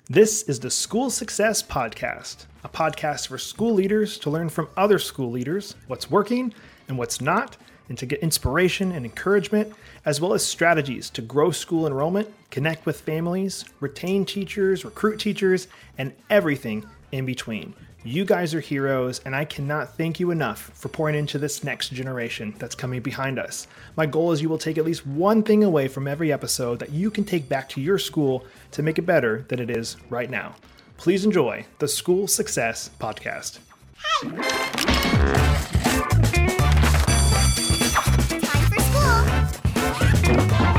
This is the School Success Podcast, a podcast for school leaders to learn from other school leaders what's working and what's not, and to get inspiration and encouragement, as well as strategies to grow school enrollment, connect with families, retain teachers, recruit teachers, and everything in between. You guys are heroes, and I cannot thank you enough for pouring into this next generation that's coming behind us. My goal is you will take at least one thing away from every episode that you can take back to your school to make it better than it is right now. Please enjoy the School Success Podcast. Time for school.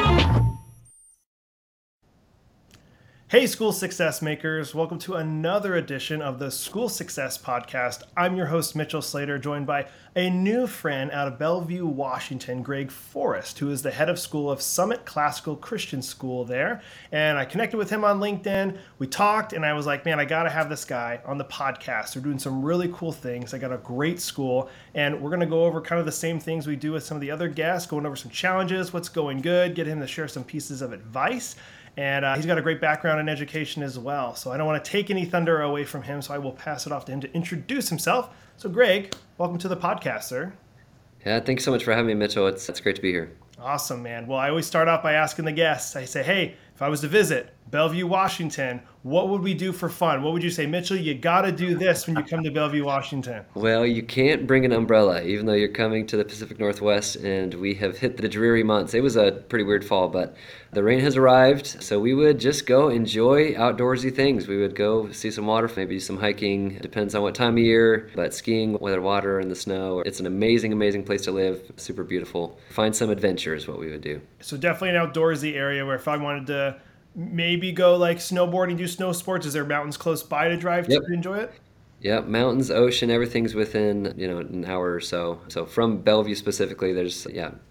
Hey, School Success Makers. Welcome to another edition of the School Success Podcast. I'm your host, Mitchell Slater, joined by a new friend out of Bellevue, Washington, Greg Forrest, who is the head of school of Summit Classical Christian School there. And I connected with him on LinkedIn. We talked, and I was like, man, I got to have this guy on the podcast. They're doing some really cool things. I got a great school, and we're going to go over kind of the same things we do with some of the other guests, going over some challenges, what's going good, get him to share some pieces of advice. And he's got a great background in education as well. So I don't want to take any thunder away from him, so I will pass it off to him to introduce himself. So Greg, welcome to the podcast, sir. Yeah, thanks so much for having me, Mitchell. It's great to be here. Awesome, man. Well, I always start off by asking the guests. I say, hey, if I was to visit Bellevue, Washington, what would we do for fun? What would you say, Mitchell, you got to do this when you come to Bellevue, Washington? Well, you can't bring an umbrella, even though you're coming to the Pacific Northwest, and we have hit the dreary months. It was a pretty weird fall, but the rain has arrived, so we would just go enjoy outdoorsy things. We would go see some water, maybe some hiking. Depends on what time of year, but skiing, whether water in the snow. It's an amazing, amazing place to live. Super beautiful. Find some adventure is what we would do. So definitely an outdoorsy area where if I wanted to maybe go like snowboarding, do snow sports, is there mountains close by to drive to enjoy it? Yeah, mountains, ocean, everything's within, an hour or so. So from Bellevue specifically, there's,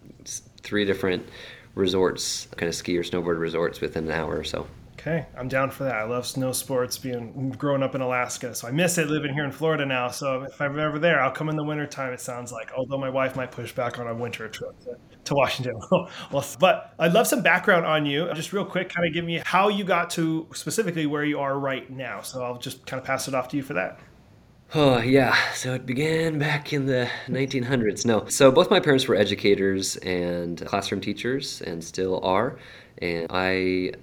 3 different resorts, kind of ski or snowboard resorts within an hour or so. Okay, I'm down for that. I love snow sports, growing up in Alaska, so I miss it living here in Florida now. So if I'm ever there, I'll come in the wintertime, it sounds like, although my wife might push back on a winter trip to Washington. Well, but I'd love some background on you. Just real quick, kind of give me how you got to specifically where you are right now. So I'll just kind of pass it off to you for that. Oh, yeah. So it began back in the 1900s. No. So both my parents were educators and classroom teachers and still are. And I,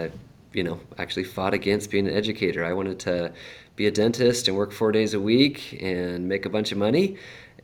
actually fought against being an educator. I wanted to be a dentist and work 4 days a week and make a bunch of money.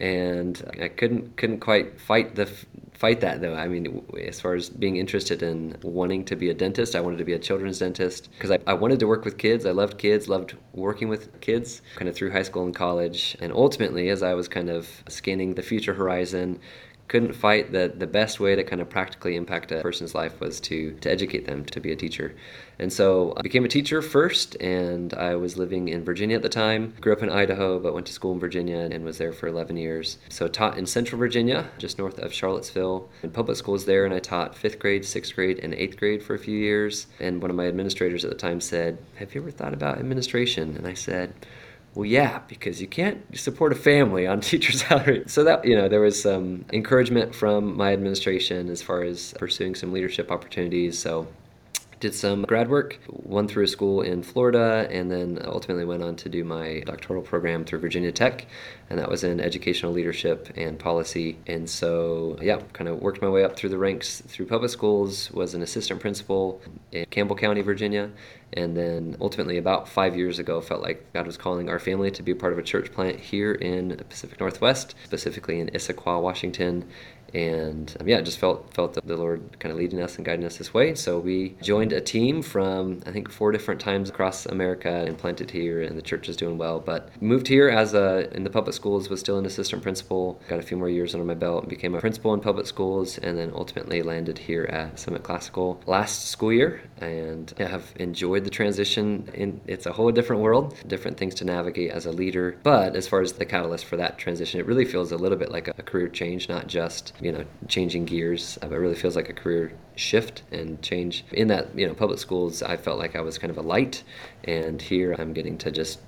And I couldn't quite fight that though. I mean, as far as being interested in wanting to be a dentist, I wanted to be a children's dentist because I wanted to work with kids. I loved kids, loved working with kids, kind of through high school and college. And ultimately, as I was kind of scanning the future horizon, couldn't fight that the best way to kind of practically impact a person's life was to educate them to be a teacher. And so I became a teacher first, and I was living in Virginia at the time. Grew up in Idaho, but went to school in Virginia and was there for 11 years. So taught in Central Virginia, just north of Charlottesville, in public schools there, and I taught 5th grade, 6th grade, and 8th grade for a few years. And one of my administrators at the time said, "Have you ever thought about administration?" And I said, "Well, yeah, because you can't support a family on teacher salary." So that, there was some encouragement from my administration as far as pursuing some leadership opportunities. So did some grad work, one through a school in Florida, and then ultimately went on to do my doctoral program through Virginia Tech, and that was in educational leadership and policy. And so, kind of worked my way up through the ranks through public schools, was an assistant principal in Campbell County, Virginia, and then ultimately about 5 years ago felt like God was calling our family to be a part of a church plant here in the Pacific Northwest, specifically in Issaquah, Washington. And just felt the Lord kind of leading us and guiding us this way. So we joined a team from, I think, 4 different times across America and planted here, and the church is doing well. But moved here in the public schools, was still an assistant principal, got a few more years under my belt, and became a principal in public schools, and then ultimately landed here at Summit Classical last school year, and have enjoyed the transition. It's a whole different world, different things to navigate as a leader. But as far as the catalyst for that transition, it really feels a little bit like a career change, not just changing gears, but it really feels like a career shift and change. In that, public schools, I felt like I was kind of a light, and here I'm getting to just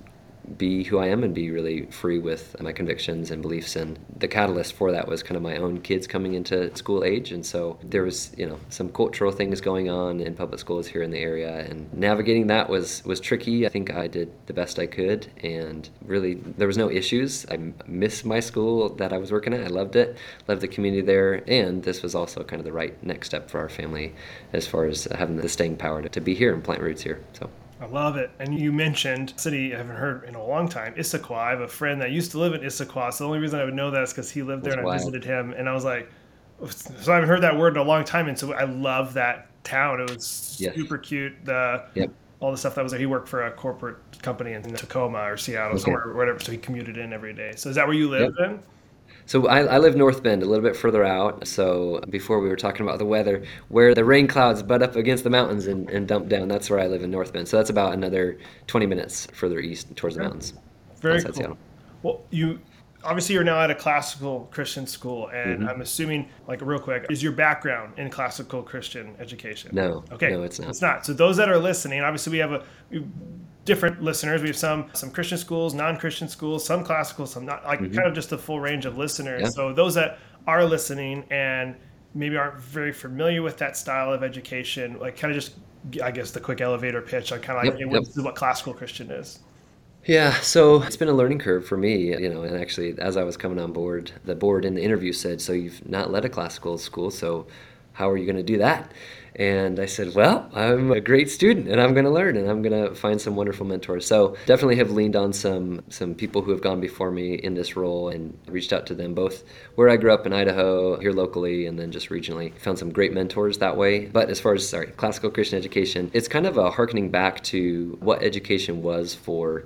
be who I am and be really free with my convictions and beliefs. And the catalyst for that was kind of my own kids coming into school age. And so there was, some cultural things going on in public schools here in the area, and navigating that was tricky. I think I did the best I could, and really there was no issues. I missed my school that I was working at. I loved it, loved the community there. And this was also kind of the right next step for our family as far as having the staying power to be here and plant roots here. So. I love it. And you mentioned city I haven't heard in a long time, Issaquah. I have a friend that used to live in Issaquah. So the only reason I would know that is because he lived there That's and I wild. visited him. And I was like, so I haven't heard that word in a long time. And so I love that town. It was Yes. super cute. Yep. All the stuff that was there. He worked for a corporate company in Tacoma or Seattle, Okay. somewhere, or whatever. So he commuted in every day. So is that where you live then? So I live North Bend, a little bit further out. So before we were talking about the weather, where the rain clouds butt up against the mountains and dump down, that's where I live in North Bend. So that's about another 20 minutes further east towards the mountains. Very outside cool. Seattle. Well, obviously you're now at a classical Christian school, and Mm-hmm. I'm assuming, like real quick, is your background in classical Christian education? No. Okay. No, it's not. It's not. So those that are listening, obviously we have different listeners. We have some Christian schools, non-Christian schools, some classical, some not, like kind of just a full range of listeners. Yeah. So those that are listening and maybe aren't very familiar with that style of education, like kind of just, I guess, the quick elevator pitch on kind of like, Yep, hey, yep. this is what classical Christian is. Yeah, so it's been a learning curve for me, and actually as I was coming on board, the board in the interview said, so you've not led a classical school, so how are you going to do that? And I said, well, I'm a great student and I'm going to learn and I'm going to find some wonderful mentors. So definitely have leaned on some people who have gone before me in this role and reached out to them both where I grew up in Idaho, here locally, and then just regionally. Found some great mentors that way. But as far as, classical Christian education, it's kind of a hearkening back to what education was for,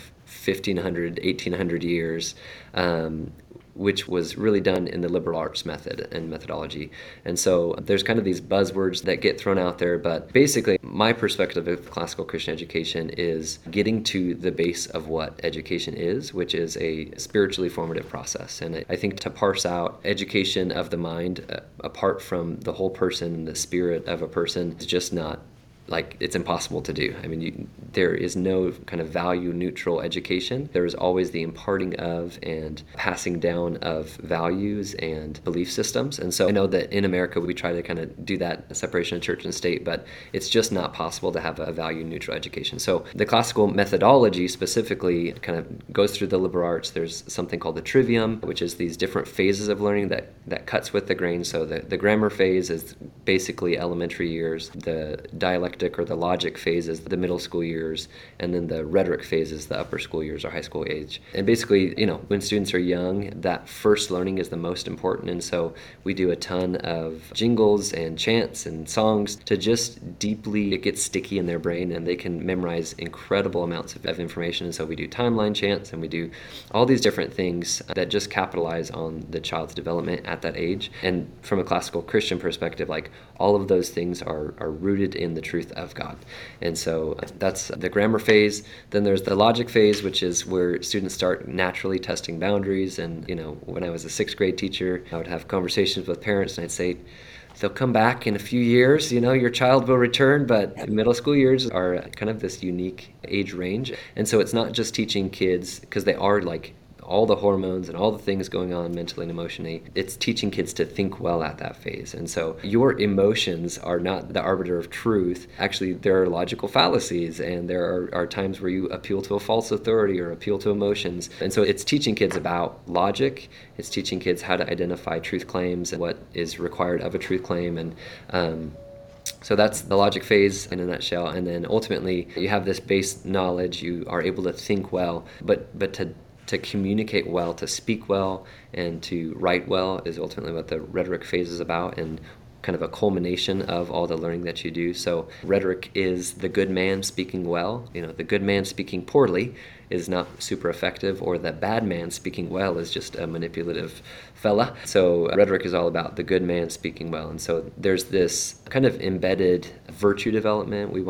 1,500, 1,800 years. Which was really done in the liberal arts method and methodology. And so there's kind of these buzzwords that get thrown out there, but basically my perspective of classical Christian education is getting to the base of what education is, which is a spiritually formative process. And I think to parse out education of the mind apart from the whole person and the spirit of a person is just not, it's impossible to do. I mean, there is no kind of value neutral education. There is always the imparting of and passing down of values and belief systems. And so I know that in America we try to kind of do that separation of church and state, but it's just not possible to have a value neutral education. So the classical methodology specifically kind of goes through the liberal arts. There's something called the trivium, which is these different phases of learning that cuts with the grain. So the grammar phase is basically elementary years. The dialectic or the logic phase is the middle school years, and then the rhetoric phase is the upper school years or high school age. And basically, when students are young, that first learning is the most important, and so we do a ton of jingles and chants and songs to just deeply, it gets sticky in their brain and they can memorize incredible amounts of information. And so we do timeline chants and we do all these different things that just capitalize on the child's development at that age. And from a classical Christian perspective, all of those things are rooted in the truth of God. And so that's the grammar phase. Then there's the logic phase, which is where students start naturally testing boundaries. And, when I was a sixth grade teacher, I would have conversations with parents and I'd say, they'll come back in a few years, your child will return, but middle school years are kind of this unique age range. And so it's not just teaching kids, because they are all the hormones and all the things going on mentally and emotionally. It's teaching kids to think well at that phase. And so your emotions are not the arbiter of truth. Actually, there are logical fallacies, and there are times where you appeal to a false authority or appeal to emotions. And so it's teaching kids about logic. It's teaching kids how to identify truth claims and what is required of a truth claim. And so that's the logic phase in a nutshell. And then ultimately, you have this base knowledge. You are able to think well, but to communicate well, to speak well, and to write well is ultimately what the rhetoric phase is about, and kind of a culmination of all the learning that you do. So rhetoric is the good man speaking well. The good man speaking poorly is not super effective, or the bad man speaking well is just a manipulative fella. So rhetoric is all about the good man speaking well. And so there's this kind of embedded virtue development. We want to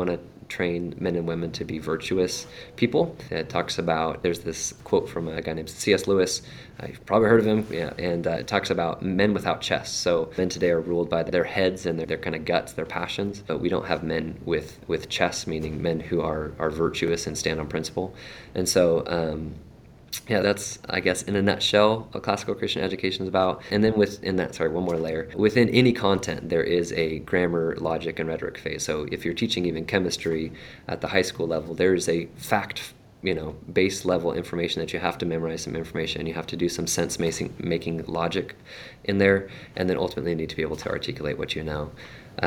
train men and women to be virtuous people. It talks about, there's this quote from a guy named C.S. Lewis. You've probably heard of him, yeah, and it talks about men without chests. So men today are ruled by their heads and their kind of guts, their passions, but we don't have men with chests, meaning men who are virtuous and stand on principle. And so, yeah, that's, I guess, in a nutshell, what classical Christian education is about. And then one more layer. Within any content, there is a grammar, logic, and rhetoric phase. So if you're teaching even chemistry at the high school level, there is a base level information that you have to memorize some information, and you have to do some sense making logic in there, and then ultimately you need to be able to articulate what you know.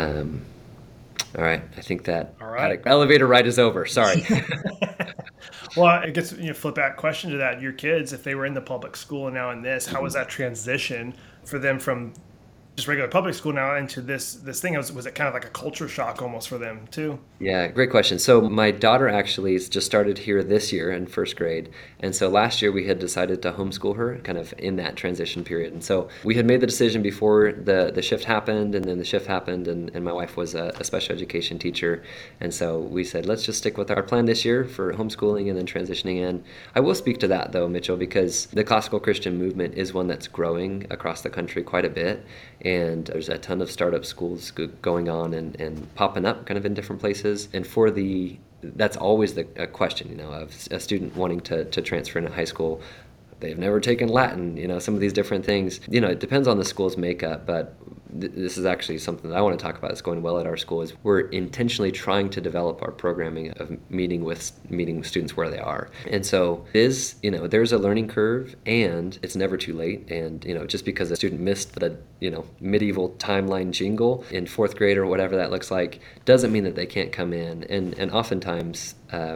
All right, I think that elevator ride is over. Sorry. Well, I guess flip back question to that. Your kids, if they were in the public school and now in this, how was that transition for them from just regular public school now into this thing? Was it kind of like a culture shock almost for them too? Yeah, great question. So my daughter actually has just started here this year in first grade. And so last year we had decided to homeschool her kind of in that transition period. And so we had made the decision before the shift happened, and then the shift happened, and my wife was a special education teacher. And so we said, let's just stick with our plan this year for homeschooling and then transitioning in. I will speak to that though, Mitchell, because the classical Christian movement is one that's growing across the country quite a bit. And there's a ton of startup schools going on and popping up kind of in different places. And that's always a question, of a student wanting to transfer into high school. They've never taken Latin, some of these different things. It depends on the school's makeup, but this is actually something that I want to talk about that's going well at our school. Is we're intentionally trying to develop our programming of meeting students where they are. And so there's a learning curve, and it's never too late. And just because a student missed the medieval timeline jingle in fourth grade or whatever that looks like doesn't mean that they can't come in. And oftentimes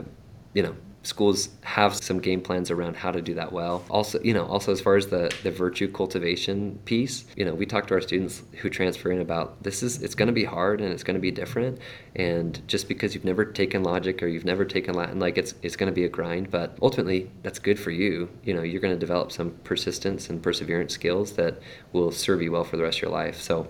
schools have some game plans around how to do that well. Also as far as the virtue cultivation piece, we talk to our students who transfer in about it's going to be hard and it's going to be different. And just because you've never taken logic or you've never taken Latin, it's going to be a grind, but ultimately that's good for you. You're going to develop some persistence and perseverance skills that will serve you well for the rest of your life. So,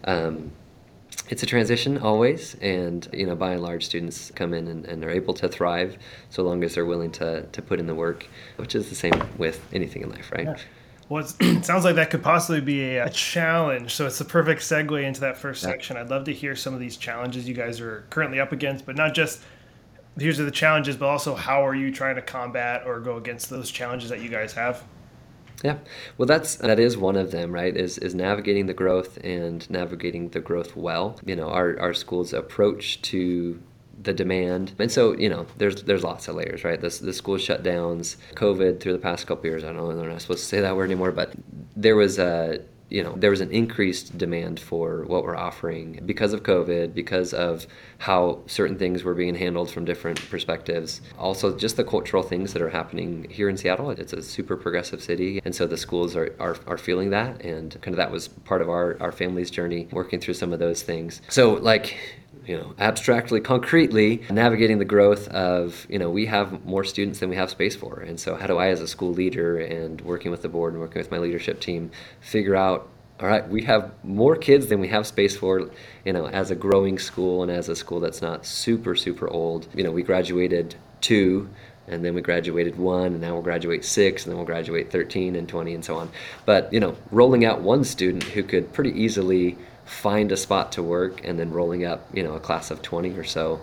it's a transition always, and by and large students come in and they're able to thrive so long as they're willing to put in the work, which is the same with anything in life, right? Yeah. Well, it sounds like that could possibly be a challenge, so it's the perfect segue into that first section. I'd love to hear some of these challenges you guys are currently up against, but not just here's the challenges, but also how are you trying to combat or go against those challenges that you guys have? Yeah, well, that is one of them, right? Is navigating the growth and navigating the growth well. Our school's approach to the demand, and so there's lots of layers, right? The school shutdowns, COVID through the past couple of years. I don't know, they're not supposed to say that word anymore, but there was an increased demand for what we're offering because of COVID, because of how certain things were being handled from different perspectives. Also, just the cultural things that are happening here in Seattle. It's a super progressive city, and so the schools are feeling that, and kind of that was part of our family's journey, working through some of those things. So, abstractly, concretely, navigating the growth of, we have more students than we have space for. And so how do I, as a school leader and working with the board and working with my leadership team, figure out, all right, we have more kids than we have space for, as a growing school and as a school that's not super, super old. We graduated 2, and then we graduated 1, and now we'll graduate 6, and then we'll graduate 13 and 20 and so on. But, rolling out one student who could pretty easily find a spot to work, and then rolling up, a class of 20 or so,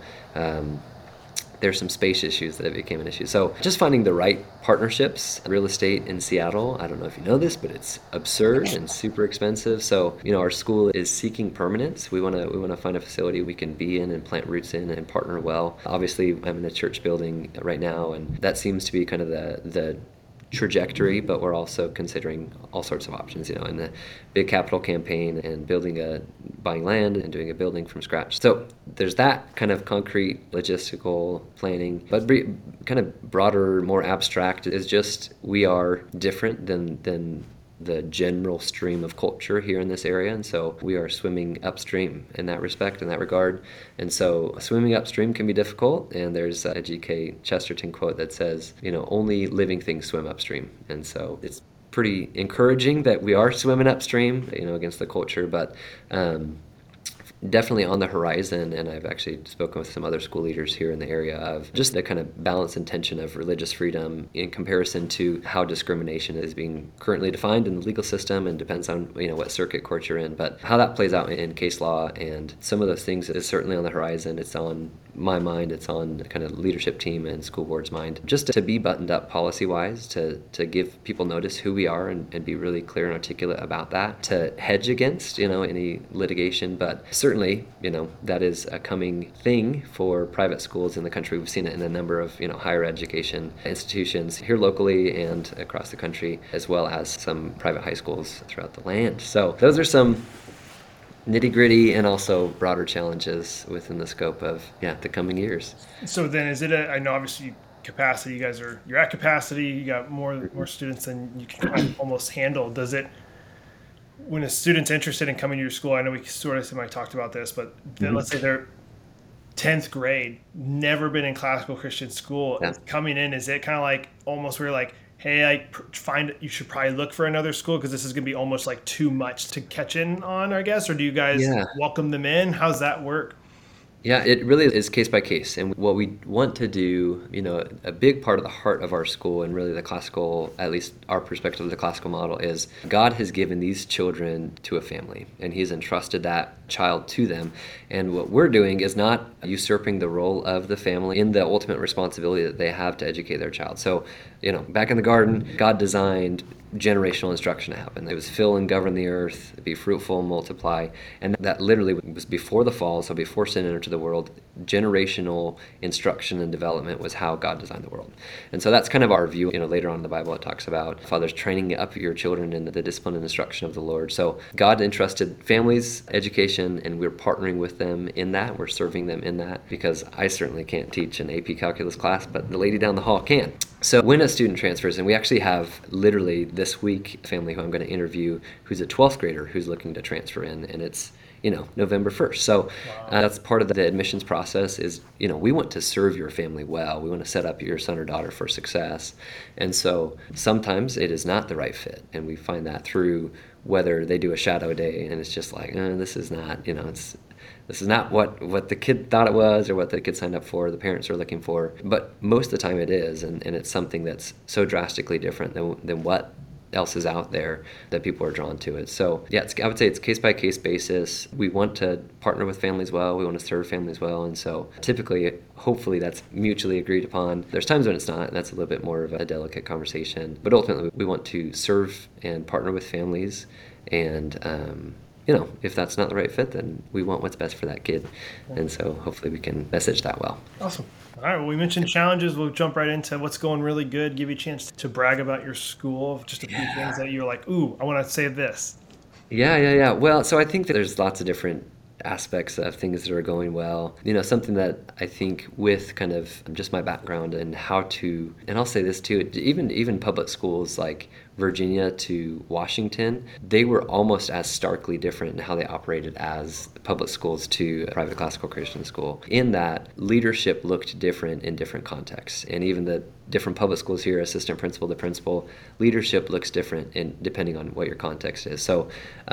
there's some space issues that became an issue. So just finding the right partnerships. Real estate in Seattle, I don't know if you know this, but it's absurd and super expensive. So, our school is seeking permanence. We want to find a facility we can be in and plant roots in and partner well. Obviously, I'm in a church building right now, and that seems to be kind of the trajectory, but we're also considering all sorts of options, in the big capital campaign and buying land and doing a building from scratch. So there's that kind of concrete logistical planning, but kind of broader, more abstract is just we are different than the general stream of culture here in this area, and so we are swimming upstream in that regard. And so swimming upstream can be difficult, and there's a G.K. Chesterton quote that says, only living things swim upstream. And so it's pretty encouraging that we are swimming upstream, against the culture, but definitely on the horizon, and I've actually spoken with some other school leaders here in the area of just the kind of balance and tension of religious freedom in comparison to how discrimination is being currently defined in the legal system, and depends on what circuit court you're in, but how that plays out in case law. And some of those things is certainly on the horizon. It's on my mind, it's on the kind of leadership team and school board's mind, just to be buttoned up policy wise, to give people notice who we are, and be really clear and articulate about that, to hedge against any litigation. But certainly that is a coming thing for private schools in the country. We've seen it in a number of higher education institutions here locally and across the country, as well as some private high schools throughout the land. So those are some nitty-gritty and also broader challenges within the scope of the coming years. So then is it I know obviously capacity, you're at capacity, you got more students than you can kind of almost handle. Does it, when a student's interested in coming to your school, I know we sort of might talked about this, but then let's say they're 10th grade, never been in classical Christian school, coming in, is it kind of like almost where like, hey, you should probably look for another school because this is going to be almost like too much to catch in on, I guess? Or do you guys welcome them in? How's that work? Yeah, it really is case by case. And what we want to do, a big part of the heart of our school, and really the classical, at least our perspective of the classical model, is God has given these children to a family, and He's entrusted that child to them. And what we're doing is not usurping the role of the family in the ultimate responsibility that they have to educate their child. So, back in the garden, God designed generational instruction to happen. It was fill and govern the earth, be fruitful and multiply. And that literally was before the fall, so before sin entered the world. Generational instruction and development was how God designed the world. And so that's kind of our view. Later on in the Bible it talks about fathers training up your children in the discipline and instruction of the Lord. So God entrusted families education, and we're partnering with them in that. We're serving them in that, because I certainly can't teach an AP calculus class, but the lady down the hall can. So when a student transfers, and we actually have literally this week a family who I'm going to interview who's a 12th grader who's looking to transfer in, and it's November 1st. So that's part of the admissions process is, we want to serve your family well. We want to set up your son or daughter for success. And so sometimes it is not the right fit. And we find that through whether they do a shadow day and it's just like, this is not, this is not what the kid thought it was, or what the kid signed up for, the parents are looking for. But most of the time it is, and it's something that's so drastically different than what else is out there that people are drawn to it. So I would say it's case-by-case basis. We want to partner with families well. We want to serve families well. And so typically, hopefully that's mutually agreed upon. There's times when it's not, and that's a little bit more of a delicate conversation. But ultimately, we want to serve and partner with families. And, if that's not the right fit, then we want what's best for that kid. And so hopefully we can message that well. Awesome. All right, well, we mentioned challenges. We'll jump right into what's going really good, give you a chance to brag about your school, just a few things that you're like, ooh, I want to say this. Yeah. Well, so I think that there's lots of different aspects of things that are going well. Something that I think with kind of just my background and how to, and I'll say this too, even public schools like Virginia to Washington, they were almost as starkly different in how they operated as public schools to a private classical Christian school, in that leadership looked different in different contexts. And even the different public schools here, assistant principal to principal, leadership looks different depending on what your context is. So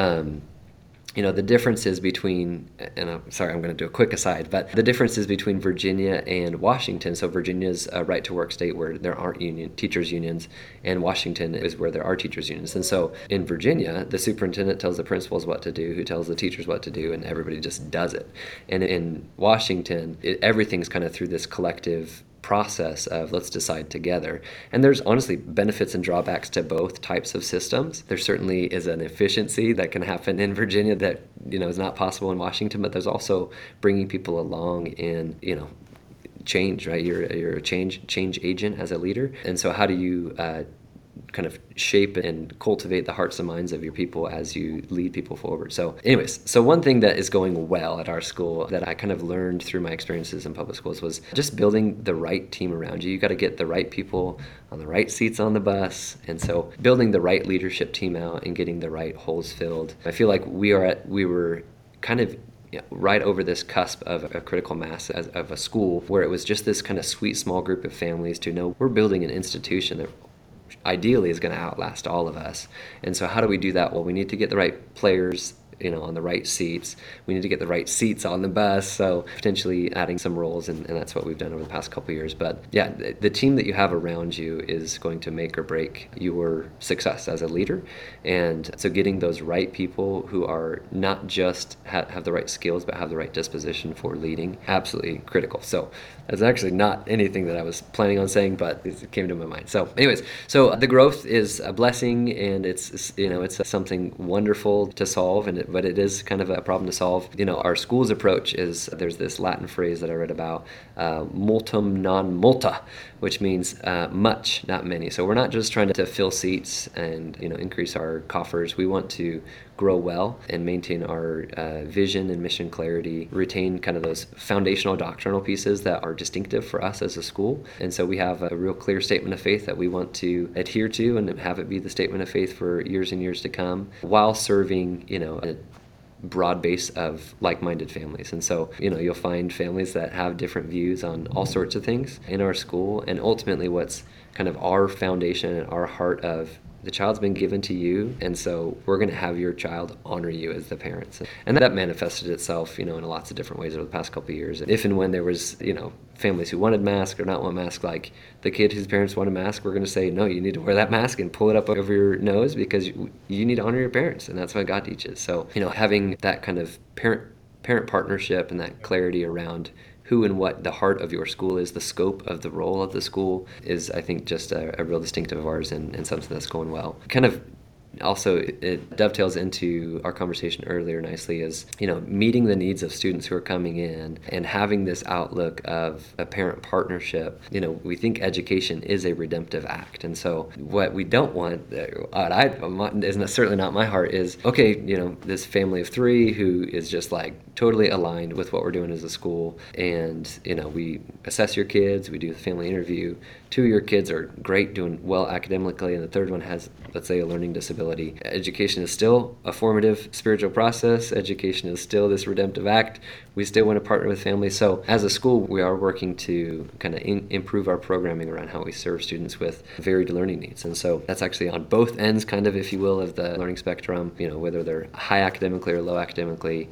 the differences between, and I'm sorry, I'm going to do a quick aside, but the differences between Virginia and Washington. So Virginia's a right-to-work state where there aren't teachers' unions, and Washington is where there are teachers' unions. And so in Virginia, the superintendent tells the principals what to do, who tells the teachers what to do, and everybody just does it. And in Washington, everything's kind of through this collective process of let's decide together. And there's honestly benefits and drawbacks to both types of systems. There certainly is an efficiency that can happen in Virginia that is not possible in Washington, but there's also bringing people along in change, right? You're a change agent as a leader. And so how do you kind of shape and cultivate the hearts and minds of your people as you lead people forward? So anyways, one thing that is going well at our school that I kind of learned through my experiences in public schools was just building the right team around you. You got to get the right people on the right seats on the bus. And so building the right leadership team out and getting the right holes filled. I feel like we were kind of right over this cusp of a critical mass of a school where it was just this kind of sweet small group of families to know we're building an institution that ideally is going to outlast all of us. And so how do we do that? Well, we need to get the right players on the right seats. We need to get the right seats on the bus. So potentially adding some roles, and that's what we've done over the past couple of years. But yeah, the team that you have around you is going to make or break your success as a leader. And so getting those right people who are not just have the right skills, but have the right disposition for leading, absolutely critical. So that's actually not anything that I was planning on saying, but it came to my mind. So anyways, so the growth is a blessing, and it's something wonderful to solve, but it is kind of a problem to solve. Our school's approach is, there's this Latin phrase that I read about, multum non multa, which means much, not many. So we're not just trying to fill seats and increase our coffers. We want to grow well and maintain our vision and mission clarity, retain kind of those foundational doctrinal pieces that are distinctive for us as a school. And so we have a real clear statement of faith that we want to adhere to and have it be the statement of faith for years and years to come, while serving, a broad base of like-minded families. And so, you'll find families that have different views on all sorts of things in our school. And ultimately what's kind of our foundation and our heart of, the child's been given to you, and so we're going to have your child honor you as the parents. And that manifested itself, in lots of different ways over the past couple of years. If and when there was, families who wanted masks or not want masks, like the kid whose parents want a mask, we're going to say, no, you need to wear that mask and pull it up over your nose, because you need to honor your parents, and that's what God teaches. So, having that kind of parent partnership and that clarity around who and what the heart of your school is, the scope of the role of the school, is, I think, just a real distinctive of ours, and something that's going well. Kind of also, it dovetails into our conversation earlier nicely, is, meeting the needs of students who are coming in and having this outlook of a parent partnership. We think education is a redemptive act. And so what we don't want, is certainly not my heart, is, okay, this family of three who is just like totally aligned with what we're doing as a school. And, we assess your kids, we do the family interview. 2 of your kids are great, doing well academically, and the third one has, let's say, a learning disability. Education is still a formative spiritual process. Education is still this redemptive act. We still want to partner with families. So as a school, we are working to kind of improve our programming around how we serve students with varied learning needs. And so that's actually on both ends, kind of, if you will, of the learning spectrum, whether they're high academically or low academically.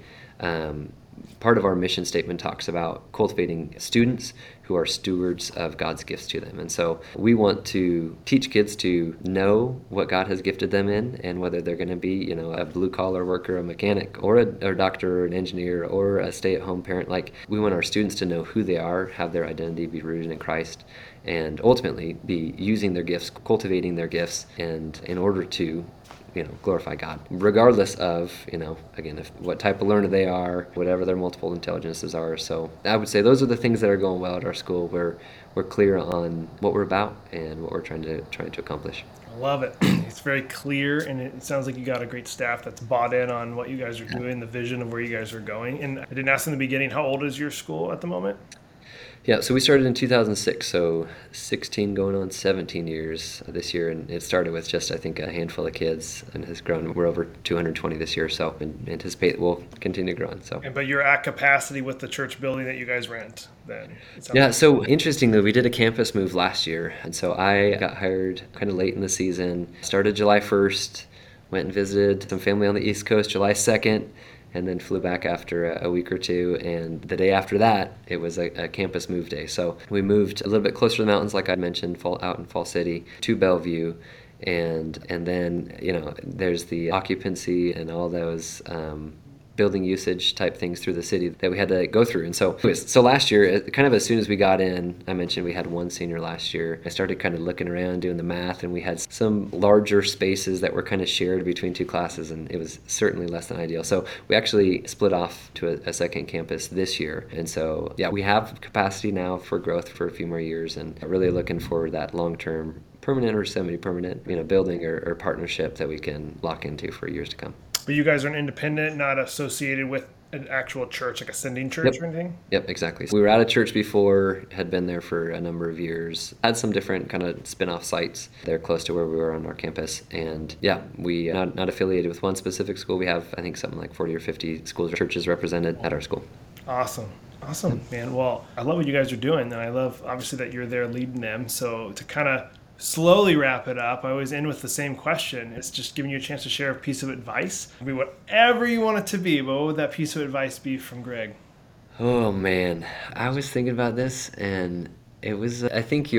Part of our mission statement talks about cultivating students who are stewards of God's gifts to them. And so we want to teach kids to know what God has gifted them in, and whether they're going to be, a blue-collar worker, a mechanic, or a doctor, or an engineer, or a stay-at-home parent. Like, we want our students to know who they are, have their identity be rooted in Christ, and ultimately be using their gifts, cultivating their gifts, and in order to glorify God, regardless of, again, what type of learner they are, whatever their multiple intelligences are. So I would say those are the things that are going well at our school. We're clear on what we're about and what we're trying to accomplish. I love it. It's very clear, and it sounds like you got a great staff that's bought in on what you guys are doing, the vision of where you guys are going. And I didn't ask in the beginning, how old is your school at the moment? Yeah, so we started in 2006, so 16 going on 17 years this year, and it started with just, I think, a handful of kids, and has grown. We're over 220 this year, so anticipate we'll continue growing. So, but you're at capacity with the church building that you guys rent then? Yeah, so interestingly, we did a campus move last year, and so I got hired kind of late in the season, started July 1st, went and visited some family on the East Coast July 2nd, and then flew back after a week or two. And the day after that, it was a campus move day. So we moved a little bit closer to the mountains, like I mentioned, out in Fall City, to Bellevue. And then, there's the occupancy and all those building usage type things through the city that we had to go through. And so last year, kind of as soon as we got in, I mentioned we had one senior last year. I started kind of looking around, doing the math, and we had some larger spaces that were kind of shared between two classes, and it was certainly less than ideal. So we actually split off to a second campus this year. And so, yeah, we have capacity now for growth for a few more years, and really looking for that long-term permanent or semi-permanent, building or partnership that we can lock into for years to come. But you guys are an independent, not associated with an actual church, like a sending church or anything? Yep, exactly. So we were at a church before, had been there for a number of years, had some different kind of spin-off sites there close to where we were on our campus. And yeah, we not affiliated with one specific school. We have, I think, something like 40 or 50 schools or churches represented at our school. Awesome, man. Well, I love what you guys are doing, and I love, obviously, that you're there leading them. So to kind of slowly wrap it up, I always end with the same question. It's just giving you a chance to share a piece of advice. It can be whatever you want it to be, but what would that piece of advice be from Greg? Oh man, I was thinking about this, and it was, I think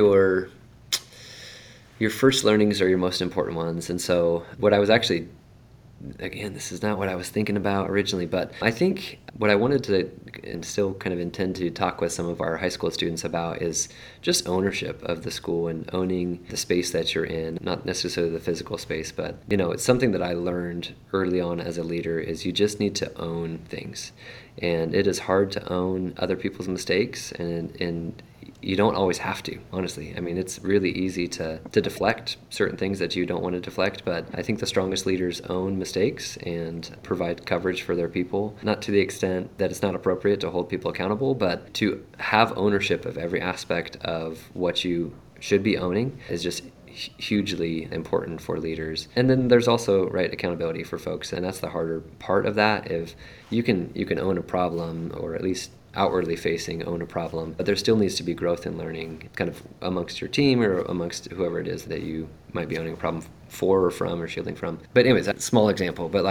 your first learnings are your most important ones. And so what I was actually, again, this is not what I was thinking about originally, but I think what I wanted to, and still kind of intend to talk with some of our high school students about, is just ownership of the school and owning the space that you're in, not necessarily the physical space, but it's something that I learned early on as a leader is you just need to own things. And it is hard to own other people's mistakes, and you don't always have to, honestly. I mean, it's really easy to deflect certain things that you don't want to deflect, but I think the strongest leaders own mistakes and provide coverage for their people, not to the extent that it's not appropriate to hold people accountable, but to have ownership of every aspect of what you should be owning is just hugely important for leaders. And then there's also accountability for folks, and that's the harder part of that. If you can own a problem, or at least outwardly facing own a problem, but there still needs to be growth and learning kind of amongst your team or amongst whoever it is that you might be owning a problem for or from or shielding from. But anyways, that's a small example, but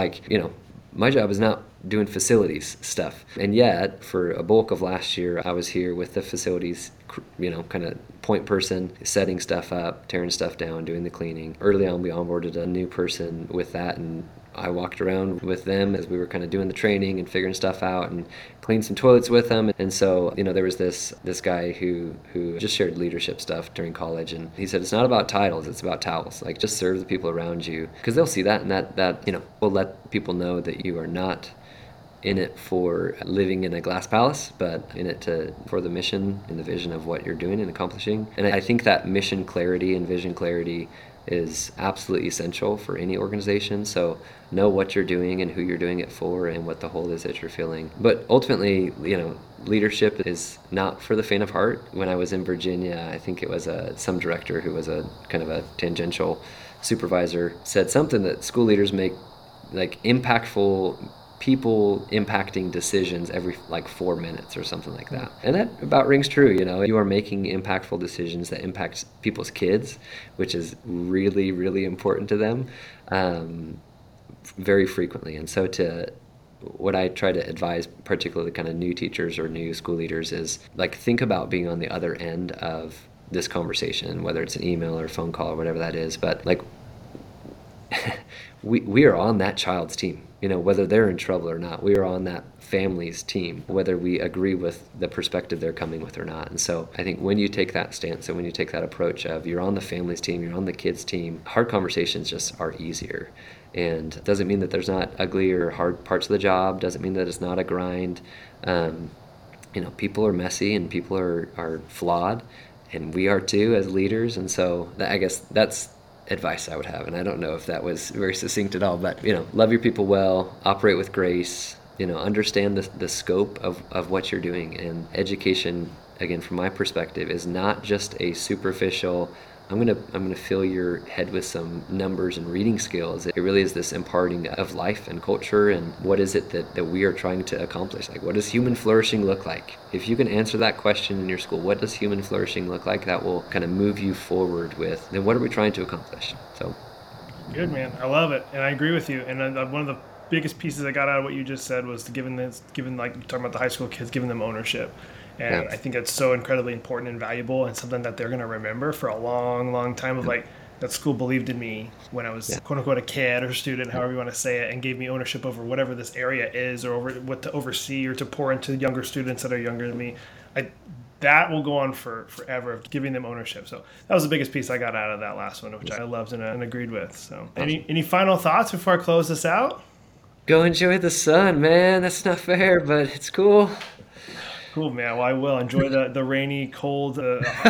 my job is not doing facilities stuff. And yet, for a bulk of last year, I was here with the facilities, kind of point person, setting stuff up, tearing stuff down, doing the cleaning. Early on, we onboarded a new person with that, and I walked around with them as we were kind of doing the training and figuring stuff out, and cleaned some toilets with them. And so, there was this guy who just shared leadership stuff during college, and he said, it's not about titles, it's about towels. Like, just serve the people around you, because they'll see that, and that will let people know that you are not in it for living in a glass palace, but in it for the mission and the vision of what you're doing and accomplishing. And I think that mission clarity and vision clarity is absolutely essential for any organization. So know what you're doing and who you're doing it for and what the whole is that you're feeling. But ultimately, leadership is not for the faint of heart. When I was in Virginia, I think it was some director who was a kind of a tangential supervisor said something that school leaders make impactful people impacting decisions every 4 minutes or something like that. And that about rings true. You are making impactful decisions that impact people's kids, which is really, really important to them, very frequently. And so what I try to advise, particularly kind of new teachers or new school leaders, is think about being on the other end of this conversation, whether it's an email or a phone call or whatever that is. But we are on that child's team, whether they're in trouble or not. We are on that family's team, whether we agree with the perspective they're coming with or not. And so I think when you take that stance and when you take that approach of you're on the family's team, you're on the kids' team, hard conversations just are easier. And it doesn't mean that there's not ugly or hard parts of the job, doesn't mean that it's not a grind. People are messy and people are flawed, and we are too as leaders. And so I guess that's advice I would have. And I don't know if that was very succinct at all, but love your people well, operate with grace, understand the scope of what you're doing. And education, again, from my perspective, is not just a superficial, I'm gonna fill your head with some numbers and reading skills. It really is this imparting of life and culture, and what is it that we are trying to accomplish? What does human flourishing look like? If you can answer that question in your school, what does human flourishing look like? That will kind of move you forward with, then what are we trying to accomplish? So Good, man. I love it, and I agree with you. And one of the biggest pieces I got out of what you just said was giving you're talking about the high school kids, giving them ownership. And yeah. I think that's so incredibly important and valuable, and something that they're going to remember for a long, long time. Of that school believed in me when I was quote unquote a kid or student, however you want to say it, and gave me ownership over whatever this area is, or over what to oversee or to pour into younger students that are younger than me. That will go on forever, of giving them ownership. So that was the biggest piece I got out of that last one, which I loved and agreed with. So any final thoughts before I close this out? Go enjoy the sun, man. That's not fair, but it's cool. Cool, man. Well, I will enjoy the rainy, cold.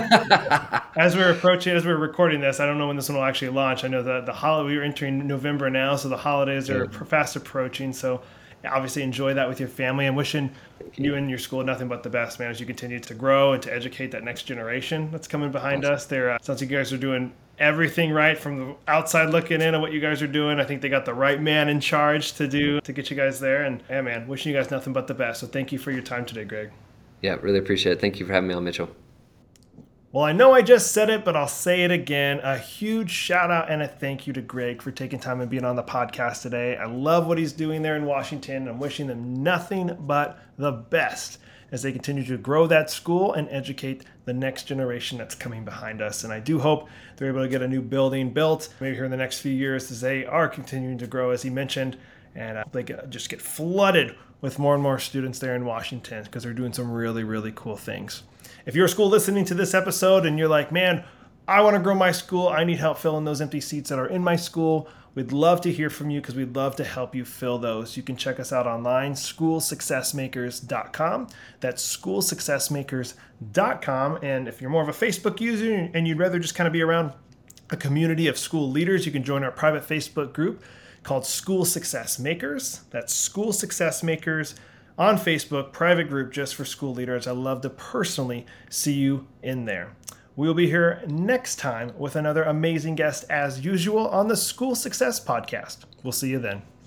As we're recording this, I don't know when this one will actually launch. I know that we're entering November now, so the holidays are fast approaching. So obviously enjoy that with your family. I'm wishing you and your school nothing but the best, man, as you continue to grow and to educate that next generation that's coming behind us. Sounds like you guys are doing everything right from the outside looking in on what you guys are doing. I think they got the right man in charge to get you guys there. And yeah, man, wishing you guys nothing but the best. So thank you for your time today, Greg. Yeah, really appreciate it. Thank you for having me on, Mitchell. Well, I know I just said it, but I'll say it again. A huge shout out and a thank you to Greg for taking time and being on the podcast today. I love what he's doing there in Washington. I'm wishing them nothing but the best as they continue to grow that school and educate the next generation that's coming behind us. And I do hope they're able to get a new building built maybe here in the next few years as they are continuing to grow, as he mentioned, and they just get flooded with more and more students there in Washington because they're doing some really, really cool things. If you're a school listening to this episode and you're like, man, I want to grow my school, I need help filling those empty seats that are in my school, we'd love to hear from you because we'd love to help you fill those. You can check us out online, schoolsuccessmakers.com. That's schoolsuccessmakers.com. And if you're more of a Facebook user and you'd rather just kind of be around a community of school leaders, you can join our private Facebook group called School Success Makers. That's School Success Makers on Facebook, private group just for school leaders. I love to personally see you in there. We'll be here next time with another amazing guest as usual on the School Success Podcast. We'll see you then.